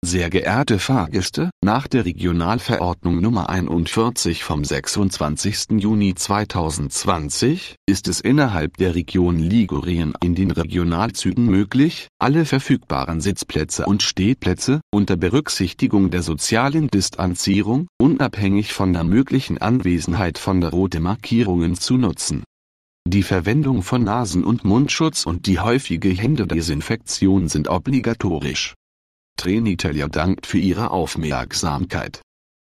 Sehr geehrte Fahrgäste, nach der Regionalverordnung Nummer 41 vom 26. Juni 2020 ist es innerhalb der Region Ligurien in den Regionalzügen möglich, alle verfügbaren Sitzplätze und Stehplätze unter Berücksichtigung der sozialen Distanzierung, unabhängig von der möglichen Anwesenheit von roten Markierungen zu nutzen. Die Verwendung von Nasen- und Mundschutz und die häufige Händedesinfektion sind obligatorisch. Trenitalia dankt für Ihre Aufmerksamkeit.